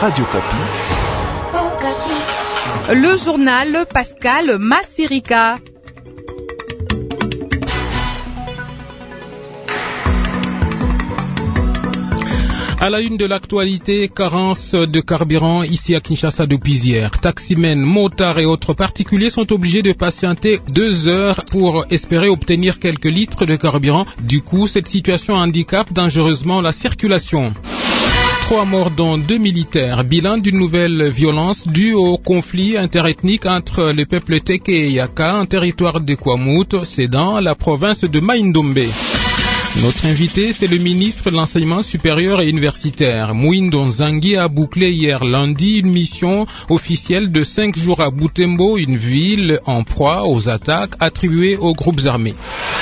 Radio Kapi. Le journal Pascal Massirika. À la une de l'actualité, carence de carburant ici à Kinshasa depuis hier. Taximens, motards et autres particuliers sont obligés de patienter 2 heures pour espérer obtenir quelques litres de carburant. Du coup, cette situation handicape dangereusement la circulation. 3 morts dont 2 militaires. Bilan d'une nouvelle violence due au conflit interethnique entre les peuples Teke et Yaka en territoire de Kwamouth, c'est dans la province de Mai-Ndombe. Notre invité, c'est le ministre de l'Enseignement supérieur et universitaire. Mouindo Nzangi a bouclé hier lundi une mission officielle de 5 jours à Butembo, une ville en proie aux attaques attribuées aux groupes armés.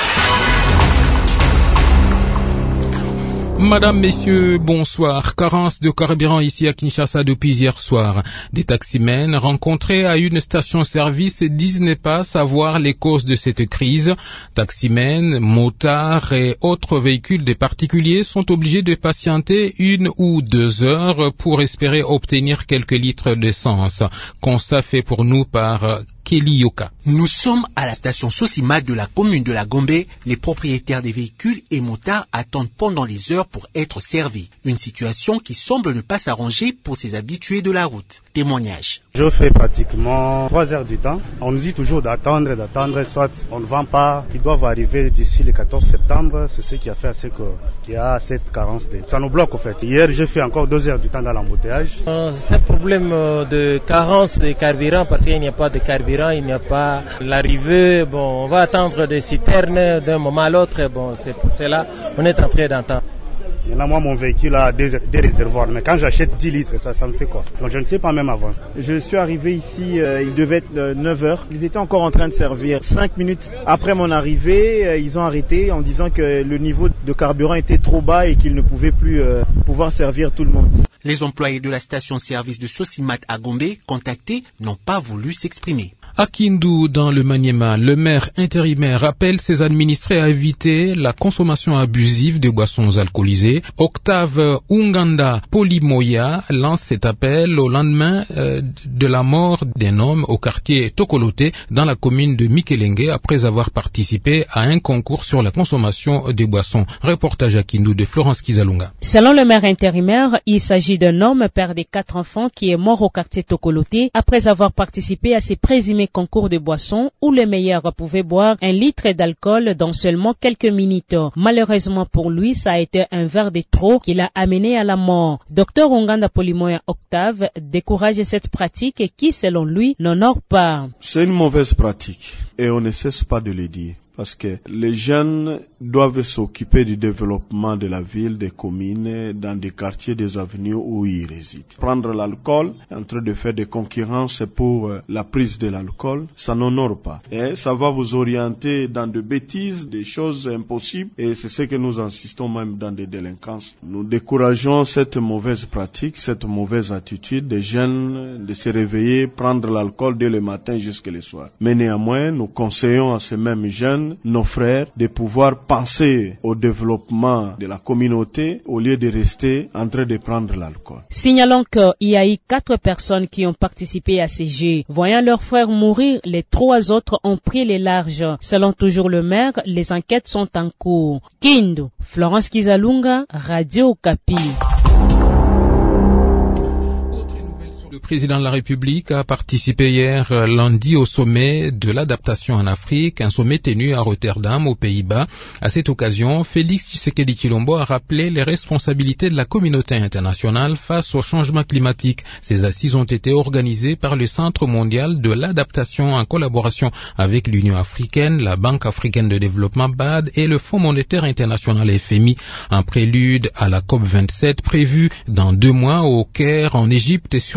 Madame, messieurs, bonsoir. Carence de carburant ici à Kinshasa depuis hier soir. Des taximens rencontrés à une station-service disent ne pas savoir les causes de cette crise. Taximens, motards et autres véhicules des particuliers sont obligés de patienter 1 ou 2 heures pour espérer obtenir quelques litres d'essence. Constat fait pour nous par Kelly Yoka. Nous sommes à la station Sosimat de la commune de la Gombe. Les propriétaires des véhicules et motards attendent pendant les heures pour être servis. Une situation qui semble ne pas s'arranger pour ces habitués de la route. Témoignage. Je fais pratiquement 3 heures du temps. On nous dit toujours d'attendre, soit on ne vend pas, qui doivent arriver d'ici le 14 septembre. C'est ce qui a fait à ce qu'il y a cette carence. Ça nous bloque en fait. Hier, j'ai fait encore 2 heures du temps dans l'embouteillage. C'est un problème de carence de carburant parce qu'il n'y a pas de carburant, il n'y a pas l'arrivée. Bon, on va attendre des citernes d'un moment à l'autre. Bon, c'est pour cela qu'on est en train d'entendre. Maintenant, moi, mon véhicule a des réservoirs, mais quand j'achète 10 litres, ça me fait quoi? Donc je ne sais pas même avancer. Je suis arrivé ici, il devait être 9 heures. Ils étaient encore en train de servir. 5 minutes après mon arrivée, ils ont arrêté en disant que le niveau de carburant était trop bas et qu'ils ne pouvaient plus pouvoir servir tout le monde. Les employés de la station-service de Sosimat à Gombe, contactés, n'ont pas voulu s'exprimer. À Kindu, dans le Maniema, le maire intérimaire appelle ses administrés à éviter la consommation abusive de boissons alcoolisées. Octave Unganda Polimoya lance cet appel au lendemain de la mort d'un homme au quartier Tokolote dans la commune de Mikelenge après avoir participé à un concours sur la consommation des boissons. Reportage à Kindu de Florence Kizalunga. Selon le maire intérimaire, il s'agit d'un homme, père des 4 enfants, qui est mort au quartier Tokolote après avoir participé à ces présumés concours de boissons où les meilleurs pouvaient boire 1 litre d'alcool dans seulement quelques minutes. Malheureusement pour lui, ça a été un verre de trop qui l'a amené à la mort. Dr Unganda Polimoya Octave décourage cette pratique qui, selon lui, n'honore pas. C'est une mauvaise pratique et on ne cesse pas de le dire. Parce que les jeunes doivent s'occuper du développement de la ville, des communes, dans des quartiers, des avenues où ils résident. Prendre l'alcool, en train de faire des concurrences pour la prise de l'alcool, ça n'honore pas. Et ça va vous orienter dans de bêtises, des choses impossibles. Et c'est ce que nous insistons même dans des délinquances. Nous décourageons cette mauvaise pratique, cette mauvaise attitude des jeunes de se réveiller, prendre l'alcool dès le matin jusqu'au soir. Mais néanmoins, nous conseillons à ces mêmes jeunes, nos frères, de pouvoir penser au développement de la communauté au lieu de rester en train de prendre l'alcool. Signalons qu'il y a eu 4 personnes qui ont participé à ces jeux. Voyant leurs frères mourir, les 3 autres ont pris les larges. Selon toujours le maire, les enquêtes sont en cours. Kindu, Florence Kizalunga, Radio Kapi. Le président de la République a participé hier lundi au sommet de l'adaptation en Afrique, un sommet tenu à Rotterdam, aux Pays-Bas. À cette occasion, Félix Tshisekedi Tshilombo a rappelé les responsabilités de la communauté internationale face au changement climatique. Ces assises ont été organisées par le Centre mondial de l'adaptation en collaboration avec l'Union africaine, la Banque africaine de développement BAD et le Fonds monétaire international FMI. Un prélude à la COP27 prévue dans 2 mois au Caire, en Égypte, sur les bases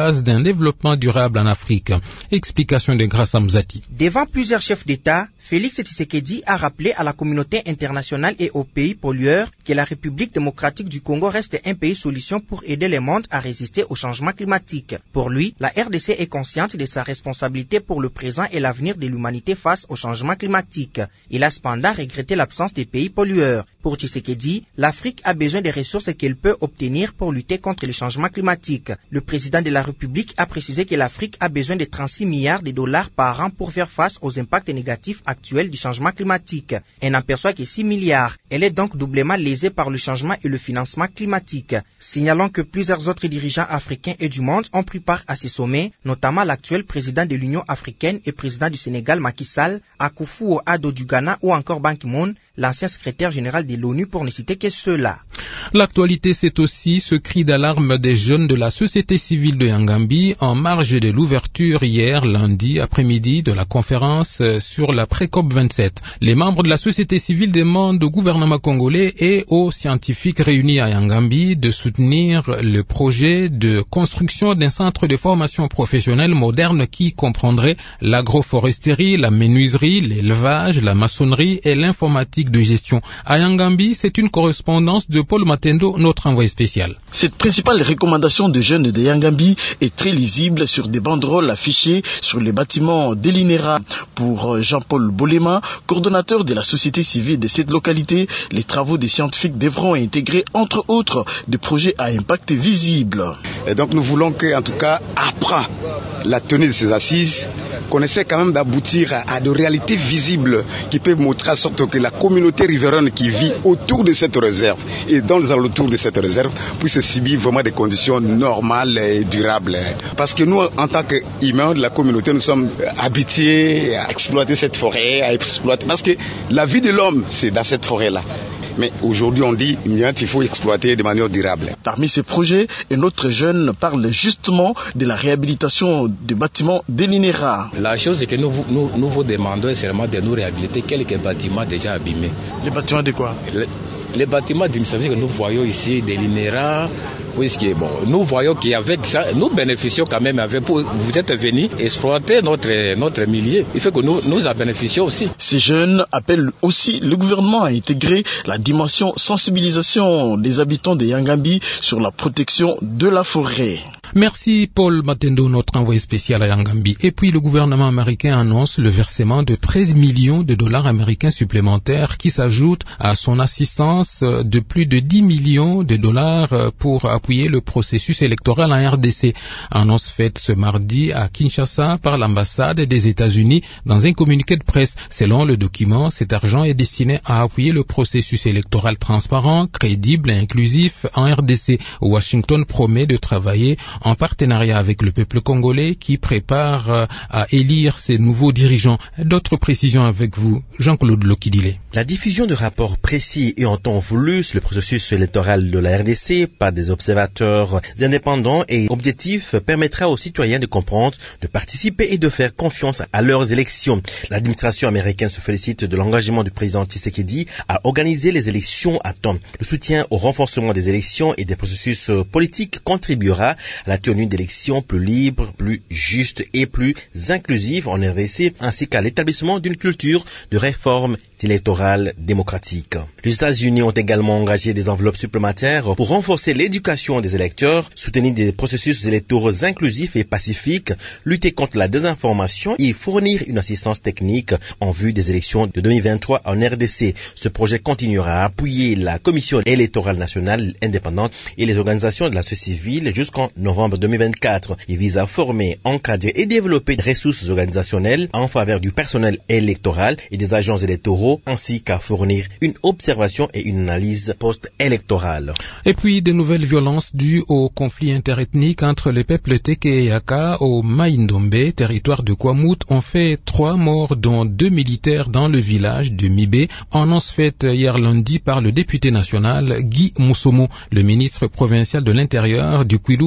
base d'un développement durable en Afrique. Explication de Grâce Mzati. Devant plusieurs chefs d'État, Félix Tshisekedi a rappelé à la communauté internationale et aux pays pollueurs que la République démocratique du Congo reste un pays solution pour aider le monde à résister au changement climatique. Pour lui, la RDC est consciente de sa responsabilité pour le présent et l'avenir de l'humanité face au changement climatique. Il a cependant regretté l'absence des pays pollueurs. Pour Tshisekedi, l'Afrique a besoin des ressources qu'elle peut obtenir pour lutter contre le changement climatique. Le président de la République a précisé que l'Afrique a besoin de 36 milliards de dollars par an pour faire face aux impacts négatifs actuels du changement climatique. Elle n'en perçoit que 6 milliards. Elle est donc doublement lésée par le changement et le financement climatique. Signalons que plusieurs autres dirigeants africains et du monde ont pris part à ces sommets, notamment l'actuel président de l'Union africaine et président du Sénégal Macky Sall, Akufo-Addo du Ghana ou encore Ban Ki-moon, l'ancien secrétaire général de l'ONU pour ne citer que ceux-là. L'actualité, c'est aussi ce cri d'alarme des jeunes de la société civile de Yangambi en marge de l'ouverture hier lundi après-midi de la conférence sur la pré-COP 27. Les membres de la société civile demandent au gouvernement congolais et aux scientifiques réunis à Yangambi de soutenir le projet de construction d'un centre de formation professionnelle moderne qui comprendrait l'agroforesterie, la menuiserie, l'élevage, la maçonnerie et l'informatique de gestion. À Yangambi, c'est une correspondance de Paul Matendo, notre envoyé spécial. Cette principale recommandation de jeunes de Yangambi est très lisible sur des banderoles affichées sur les bâtiments d'Elinera. Pour Jean-Paul Bolema, coordonnateur de la société civile de cette localité, les travaux des scientifiques devront intégrer entre autres des projets à impact visible. Et donc nous voulons que, en tout cas, après la tenue de ces assises, qu'on essaie quand même d'aboutir à de réalités visibles qui peuvent montrer à sorte que la communauté riveraine qui vit autour de cette réserve et dans les alentours de cette réserve puisse subir vraiment des conditions normales et durables. Parce que nous, en tant qu'humains de la communauté, nous sommes habitués à exploiter cette forêt, parce que la vie de l'homme, c'est dans cette forêt-là. Mais aujourd'hui, on dit qu'il faut exploiter de manière durable. Parmi ces projets, un autre jeune parle justement de la réhabilitation des bâtiments d'Elinera. La chose, c'est que nous vous demandons seulement de nous réhabiliter quelques bâtiments déjà abîmés. Les bâtiments de quoi? Les bâtiments d'administration que nous voyons ici, d'Elinera, puisque nous voyons qu'avec ça, nous bénéficions quand même. Vous êtes venus exploiter notre milieu. Il faut que nous en bénéficions aussi. Ces jeunes appellent aussi le gouvernement à intégrer la dimension sensibilisation des habitants de Yangambi sur la protection de la forêt. Merci Paul Matendo, notre envoyé spécial à Yangambi. Et puis le gouvernement américain annonce le versement de 13 millions de dollars américains supplémentaires qui s'ajoutent à son assistance de plus de 10 millions de dollars pour appuyer le processus électoral en RDC. Annonce faite ce mardi à Kinshasa par l'ambassade des États-Unis dans un communiqué de presse. Selon le document, cet argent est destiné à appuyer le processus électoral transparent, crédible et inclusif en RDC. Washington promet de travailler en partenariat avec le peuple congolais qui prépare à élire ses nouveaux dirigeants. D'autres précisions avec vous, Jean-Claude Lokidile. La diffusion de rapports précis et en temps voulu sur le processus électoral de la RDC par des observateurs indépendants et objectifs permettra aux citoyens de comprendre, de participer et de faire confiance à leurs élections. L'administration américaine se félicite de l'engagement du président Tshisekedi à organiser les élections à temps. Le soutien au renforcement des élections et des processus politiques contribuera à la tenue d'élections plus libres, plus justes et plus inclusives en RDC, ainsi qu'à l'établissement d'une culture de réforme électorale démocratique. Les États-Unis ont également engagé des enveloppes supplémentaires pour renforcer l'éducation des électeurs, soutenir des processus électoraux inclusifs et pacifiques, lutter contre la désinformation et fournir une assistance technique en vue des élections de 2023 en RDC. Ce projet continuera à appuyer la Commission électorale nationale indépendante et les organisations de la société civile jusqu'en novembre 2024. Il vise à former, encadrer et développer des ressources organisationnelles en faveur du personnel électoral et des agents électoraux, ainsi qu'à fournir une observation et une analyse post-électorale. Et puis, de nouvelles violences dues au conflit interethnique entre les peuples Teke et Yaka au Maïndombe, territoire de Kwamut, ont fait 3 morts, dont 2 militaires dans le village de Mibé, annonce faite hier lundi par le député national Guy Moussomo. Le ministre provincial de l'Intérieur du Kwilu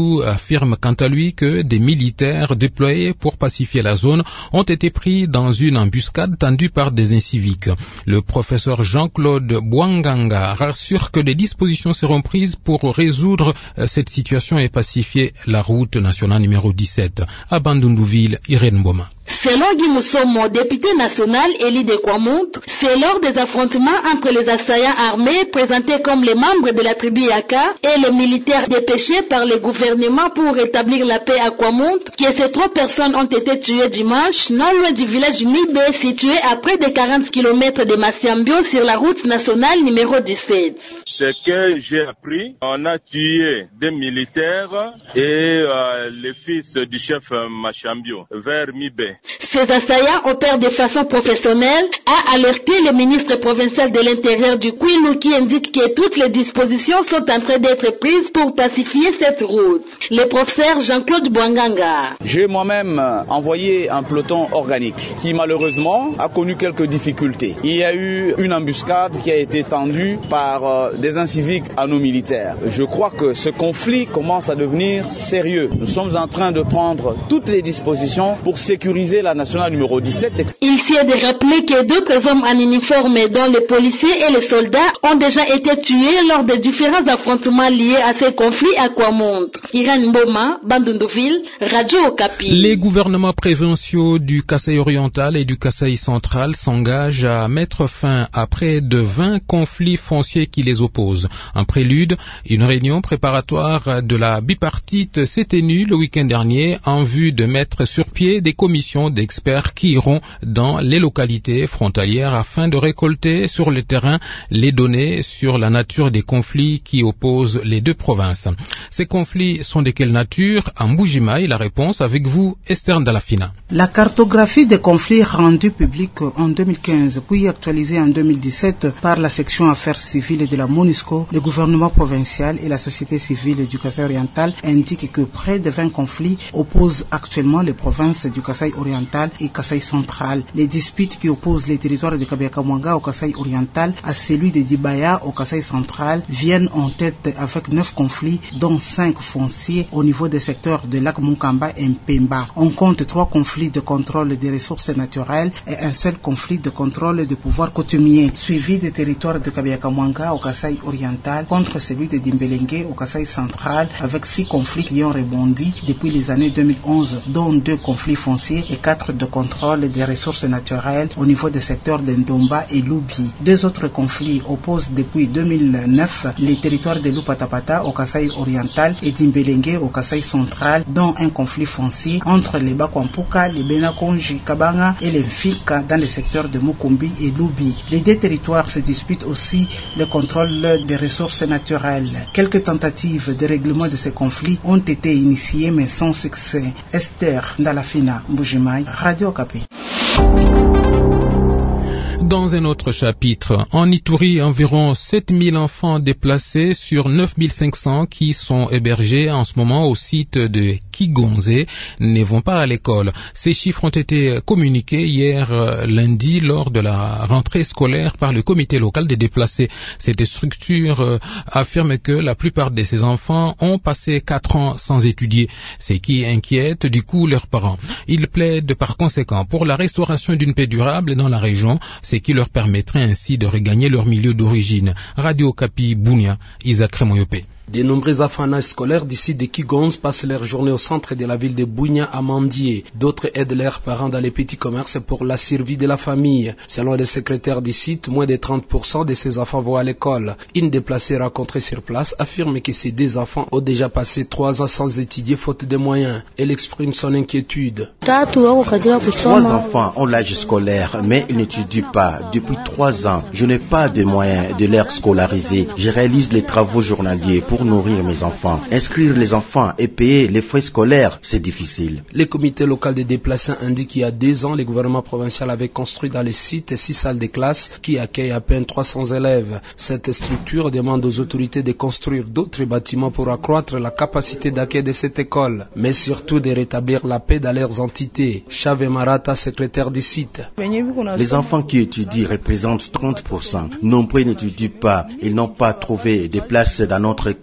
affirme quant à lui que des militaires déployés pour pacifier la zone ont été pris dans une embuscade tendue par des inciviques. Le professeur Jean-Claude Bouanganga rassure que des dispositions seront prises pour résoudre cette situation et pacifier la route nationale numéro 17. À Bandundouville, Irène Boma. Selon Guy Moussomo, député national élu de Kwamount, c'est lors des affrontements entre les assaillants armés présentés comme les membres de la tribu Yaka et les militaires dépêchés par le gouvernement pour rétablir la paix à Kwamount que ces 3 personnes ont été tuées dimanche, non loin du village Mibé, situé à près de 40 km de Massiambio sur la route nationale numéro 17. Ce que j'ai appris, on a tué des militaires et les fils du chef Massiambio vers Mibé. Ces assaillants opèrent de façon professionnelle, a alerté le ministre provincial de l'Intérieur du Kwilu qui indique que toutes les dispositions sont en train d'être prises pour pacifier cette route. Le professeur Jean-Claude Bouanganga. J'ai moi-même envoyé un peloton organique qui malheureusement a connu quelques difficultés. Il y a eu une embuscade qui a été tendue par des inciviques à nos militaires. Je crois que ce conflit commence à devenir sérieux. Nous sommes en train de prendre toutes les dispositions pour sécuriser la nationale numéro 17. Il s'y est de rappeler que d'autres hommes en uniforme, dont les policiers et les soldats, ont déjà été tués lors de différents affrontements liés à ces conflits à Kwamount. Irène Mboma, Bandundouville, Radio Okapi. Les gouvernements provinciaux du Kasaï oriental et du Kasaï central s'engagent à mettre fin à près de 20 conflits fonciers qui les opposent. En prélude, une réunion préparatoire de la bipartite s'est tenue le week-end dernier en vue de mettre sur pied des commissions d'experts qui iront dans les localités frontalières afin de récolter sur le terrain les données sur la nature des conflits qui opposent les 2 provinces. Ces conflits sont de quelle nature? En Mbujimaï, la réponse avec vous, Esther Ndalafina. La cartographie des conflits rendue publique en 2015 puis actualisée en 2017 par la section affaires civiles de la MONUSCO, le gouvernement provincial et la société civile du Kasaï oriental indiquent que près de 20 conflits opposent actuellement les provinces du Kasaï oriental et Kasaï central. Les disputes qui opposent les territoires de Kabiakamwanga au Kasaï oriental à celui de Dibaya au Kasaï central viennent en tête avec 9 conflits, dont 5 fonciers au niveau des secteurs de lac Mukamba et Mpemba. On compte 3 conflits de contrôle des ressources naturelles et un seul conflit de contrôle des pouvoirs coutumiers, suivi des territoires de Kabiakamwanga au Kasaï oriental contre celui de Dimbelenge au Kasaï central, avec 6 conflits qui ont rebondi depuis les années 2011, dont 2 conflits fonciers et 4 de contrôle des ressources naturelles au niveau des secteurs d'Ndomba et Lubi. 2 autres conflits opposent depuis 2009 les territoires de Lupatapata au Kasaï oriental et d'Imbelenge au Kasaï central, dont un conflit foncier entre les Bakwampuka, les Benakonji, Kabanga et les Mfika dans les secteurs de Mukumbi et Lubi. Les 2 territoires se disputent aussi le contrôle des ressources naturelles. Quelques tentatives de règlement de ces conflits ont été initiées mais sans succès. Esther Ndalafina, Mbujimaï, Radio Okapi. Dans un autre chapitre, en Ituri, environ 7000 enfants déplacés sur 9500 qui sont hébergés en ce moment au site de Kigonze ne vont pas à l'école. Ces chiffres ont été communiqués hier lundi lors de la rentrée scolaire par le comité local des déplacés. Cette structure affirme que la plupart de ces enfants ont passé 4 ans sans étudier, ce qui inquiète du coup leurs parents. Ils plaident par conséquent pour la restauration d'une paix durable dans la région, ce qui leur permettrait ainsi de regagner leur milieu d'origine. Radio Okapi Bunia, Isaac Remoyope. De nombreux enfants scolaires d'ici de Kigonze passent leur journée au centre de la ville de Bunia à mendier. D'autres aident leurs parents dans les petits commerces pour la survie de la famille. Selon le secrétaire du site, moins de 30% de ces enfants vont à l'école. Une déplacée rencontrée sur place affirme que ces 2 enfants ont déjà passé 3 ans sans étudier faute de moyens. Elle exprime son inquiétude. 3 enfants ont l'âge scolaire, mais ils n'étudient pas. Depuis 3 ans, je n'ai pas de moyens de les scolariser. Je réalise les travaux journaliers pour nourrir mes enfants. Inscrire les enfants et payer les frais scolaires, c'est difficile. Le comité local des déplacés indique qu'il y a 2 ans, le gouvernement provincial avait construit dans le site 6 salles de classe qui accueillent à peine 300 élèves. Cette structure demande aux autorités de construire d'autres bâtiments pour accroître la capacité d'accueil de cette école, mais surtout de rétablir la paix dans leurs entités. Chave Marata, secrétaire du site. Les enfants qui étudient représentent 30%. Nombreux n'étudient pas. Ils n'ont pas trouvé de place dans notre école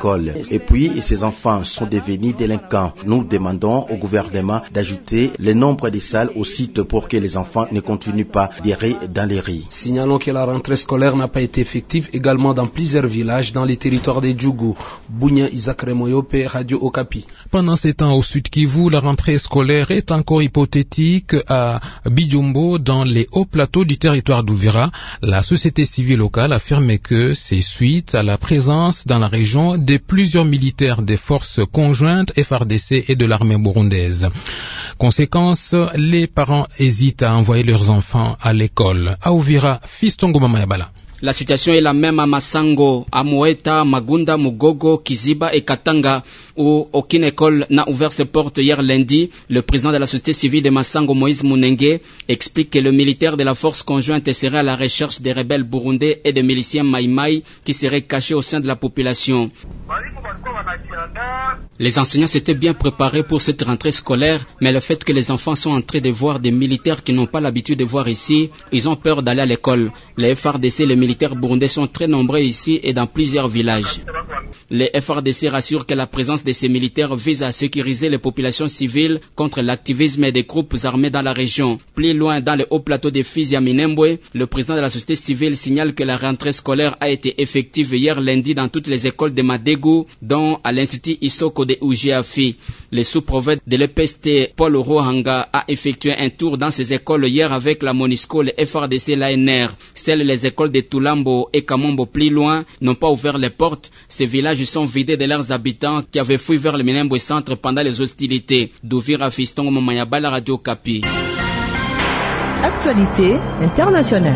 l'école. Et puis, ces enfants sont devenus délinquants. Nous demandons au gouvernement d'ajouter le nombre de salles au site pour que les enfants ne continuent pas d'errer dans les rues. Signalons que la rentrée scolaire n'a pas été effective également dans plusieurs villages dans les territoires des Djougou. Bounia Isaac Remoyope, Radio Okapi. Pendant ces temps au Sud Kivu, la rentrée scolaire est encore hypothétique à Bijombo dans les hauts plateaux du territoire d'Uvira. La société civile locale affirme que c'est suite à la présence dans la région de plusieurs militaires des forces conjointes FARDC et de l'armée burundaise. Conséquence, les parents hésitent à envoyer leurs enfants à l'école. À Uvira, Fistongo Mamayabala. La situation est la même à Masango, à Moeta, Magunda, Mugogo, Kiziba et Katanga, où aucune école n'a ouvert ses portes hier lundi. Le président de la société civile de Masango, Moïse Munenge, explique que le militaire de la force conjointe serait à la recherche des rebelles burundais et des miliciens Maïmaï qui seraient cachés au sein de la population. Les enseignants s'étaient bien préparés pour cette rentrée scolaire, mais le fait que les enfants sont en train de voir des militaires qu'ils n'ont pas l'habitude de voir ici, ils ont peur d'aller à l'école. Les FARDC, les militaires burundais sont très nombreux ici et dans plusieurs villages. Les FARDC rassurent que la présence de ces militaires vise à sécuriser les populations civiles contre l'activisme des groupes armés dans la région. Plus loin, dans le haut plateau de Fizi à Minembwe, le président de la société civile signale que la rentrée scolaire a été effective hier lundi dans toutes les écoles de Madegu, dont à l'Institut Isoko de Ujiafi. Le sous-prophète de l'EPST, Paul Rohanga, a effectué un tour dans ces écoles hier avec la MONUSCO, le FARDC, l'ANR. Seules les écoles de Tulambo et Kamombo plus loin n'ont pas ouvert les portes. Ces villages sont vidés de leurs habitants qui avaient fui vers le Minembwe centre pendant les hostilités. D'Uvira, Fiston Momayabala, Radio Kapi. Actualité internationale.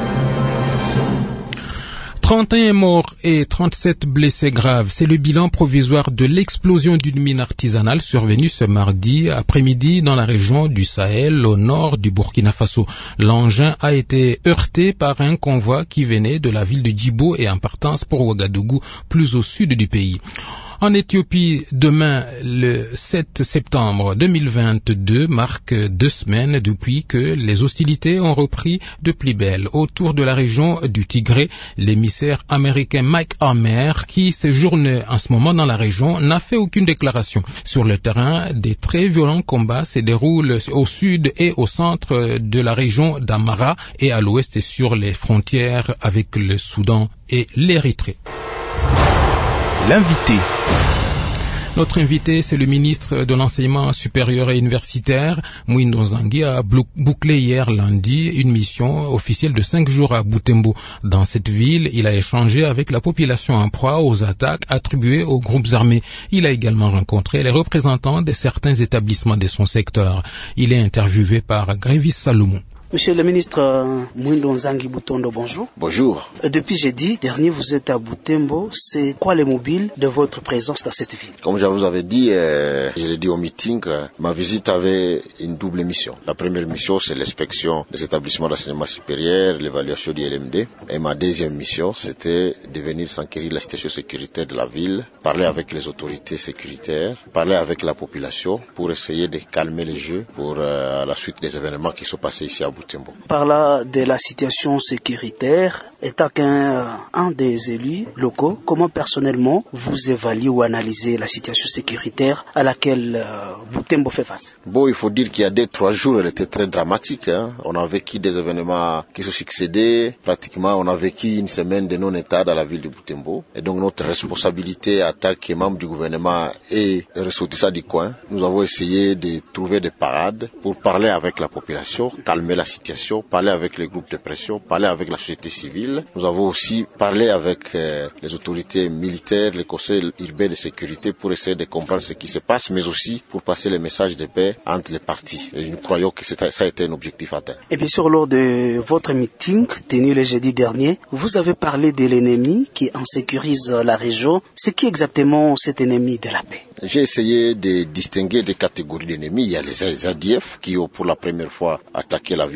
31 morts et 37 blessés graves. C'est le bilan provisoire de l'explosion d'une mine artisanale survenue ce mardi après-midi dans la région du Sahel, au nord du Burkina Faso. L'engin a été heurté par un convoi qui venait de la ville de Djibo et en partance pour Ouagadougou, plus au sud du pays. En Éthiopie, demain, le 7 septembre 2022, marque 2 semaines depuis que les hostilités ont repris de plus belle. Autour de la région du Tigré, l'émissaire américain Mike Hammer, qui séjourne en ce moment dans la région, n'a fait aucune déclaration. Sur le terrain, des très violents combats se déroulent au sud et au centre de la région d'Amara et à l'ouest sur les frontières avec le Soudan et l'Érythrée. L'invité. Notre invité, c'est le ministre de l'Enseignement supérieur et universitaire, Mwindo Nzangi, a bouclé hier lundi une mission officielle de 5 jours à Butembo. Dans cette ville, il a échangé avec la population en proie aux attaques attribuées aux groupes armés. Il a également rencontré les représentants de certains établissements de son secteur. Il est interviewé par Grévis Salomon. Monsieur le ministre Mwindo Nzangi Butondo, bonjour. Bonjour. Depuis jeudi dernier, vous êtes à Butembo. C'est quoi les mobiles de votre présence dans cette ville? Comme je vous avais dit, je l'ai dit au meeting, ma visite avait une double mission. La première mission, c'est l'inspection des établissements d'enseignement supérieur, l'évaluation du LMD. Et ma deuxième mission, c'était de venir s'enquérir de la situation sécuritaire de la ville, parler avec les autorités sécuritaires, parler avec la population pour essayer de calmer les jeux pour la suite des événements qui sont passés ici à Butembo. Parlant de la situation sécuritaire, étant un des élus locaux, comment personnellement vous évaluez ou analysez la situation sécuritaire à laquelle Butembo fait face? Bon, il faut dire qu'il y a 2-3 jours, elle était très dramatique. On a vécu des événements qui se succédaient. Pratiquement, on a vécu une semaine de non-état dans la ville de Butembo. Et donc, notre responsabilité en tant que membre du gouvernement et ressortissants du coin, nous avons essayé de trouver des parades pour parler avec la population, calmer la situation, parler avec les groupes de pression, parler avec la société civile. Nous avons aussi parlé avec les autorités militaires, les conseils urbains de sécurité pour essayer de comprendre ce qui se passe, mais aussi pour passer les messages de paix entre les parties. Et nous croyons que ça a été un objectif atteint. Et bien sûr, lors de votre meeting tenu le jeudi dernier, vous avez parlé de l'ennemi qui insécurise la région. C'est qui exactement cet ennemi de la paix? J'ai essayé de distinguer des catégories d'ennemis. Il y a les ADF qui ont pour la première fois attaqué la ville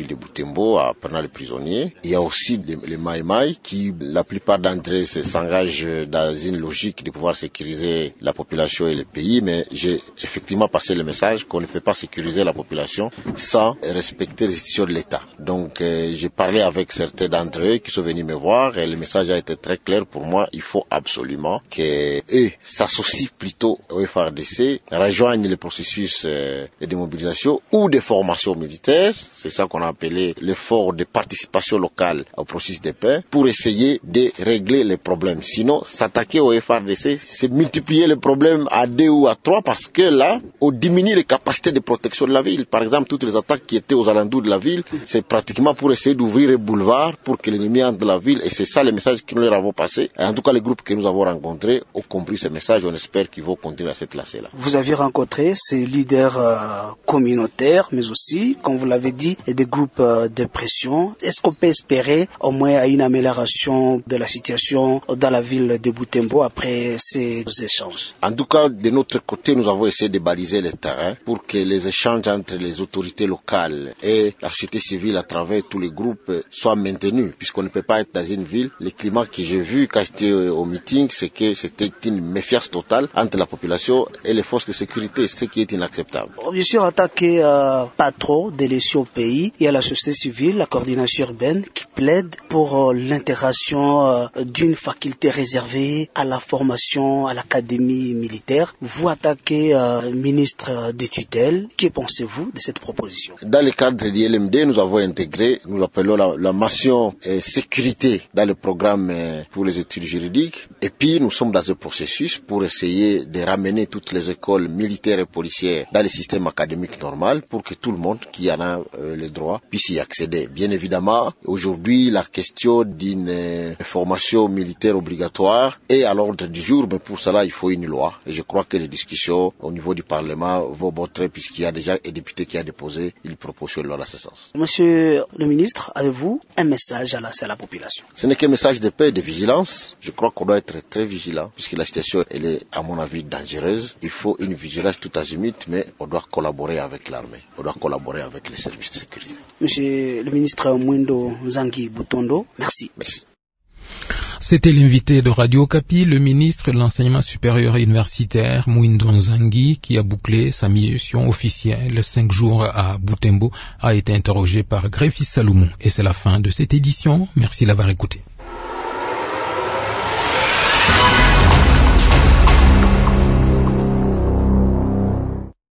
ville de Butembo en prenant les prisonniers. Il y a aussi les Maïmaï qui, la plupart d'entre eux, s'engagent dans une logique de pouvoir sécuriser la population et le pays, mais j'ai effectivement passé le message qu'on ne peut pas sécuriser la population sans respecter les institutions de l'État. Donc j'ai parlé avec certains d'entre eux qui sont venus me voir et le message a été très clair pour moi. Il faut absolument qu'eux s'associent plutôt au FARDC, rejoignent le processus de démobilisation ou de formation militaire. C'est ça qu'on a appelé l'effort de participation locale au processus de paix pour essayer de régler les problèmes. Sinon, s'attaquer au FARDC, c'est multiplier les problèmes à 2 ou à 3 parce que là, on diminue les capacités de protection de la ville. Par exemple, toutes les attaques qui étaient aux alentours de la ville, c'est pratiquement pour essayer d'ouvrir les boulevards pour que l'ennemi entre dans la ville. Et c'est ça le message que nous leur avons passé. Et en tout cas, les groupes que nous avons rencontrés ont compris ce message. On espère qu'ils vont continuer à cette lancée-là. Vous avez rencontré ces leaders communautaires, mais aussi, comme vous l'avez dit, des groupes de pression. Est-ce qu'on peut espérer au moins à une amélioration de la situation dans la ville de Butembo après ces échanges? En tout cas, de notre côté, nous avons essayé de baliser le terrain pour que les échanges entre les autorités locales et la société civile à travers tous les groupes soient maintenus, puisqu'on ne peut pas être dans une ville. Le climat que j'ai vu quand j'étais au meeting, c'est que c'était une méfiance totale entre la population et les forces de sécurité, ce qui est inacceptable. Bien sûr, attaquer pas trop délaissé au pays. Il y a la société civile, la coordination urbaine qui plaide pour l'intégration d'une faculté réservée à la formation à l'académie militaire. Vous attaquez ministre des tutelles. Que pensez-vous de cette proposition? Dans le cadre de l'ILMD, nous avons intégré, nous appelons la mention sécurité dans le programme pour les études juridiques. Et puis, nous sommes dans un processus pour essayer de ramener toutes les écoles militaires et policières dans le système académique normal pour que tout le monde qui en a le droit puisse y accéder. Bien évidemment, aujourd'hui, la question d'une formation militaire obligatoire est à l'ordre du jour, mais pour cela, il faut une loi. Et je crois que les discussions au niveau du Parlement vont montrer, puisqu'il y a déjà un député qui a déposé une proposition de loi dans ce sens. Monsieur le ministre, avez-vous un message à lancer à la population? Ce n'est qu'un message de paix et de vigilance. Je crois qu'on doit être très vigilant, puisque la situation, elle est, à mon avis, dangereuse. Il faut une vigilance tout azimut, mais on doit collaborer avec l'armée. On doit collaborer avec les services de sécurité. Monsieur le ministre Mwindo Nzangi Butondo, merci. Merci. C'était l'invité de Radio Okapi, le ministre de l'Enseignement supérieur et universitaire, Mwindo Nzangi, qui a bouclé sa mission officielle 5 jours à Butembo, a été interrogé par Greffis Salomon. Et c'est la fin de cette édition. Merci d'avoir écouté.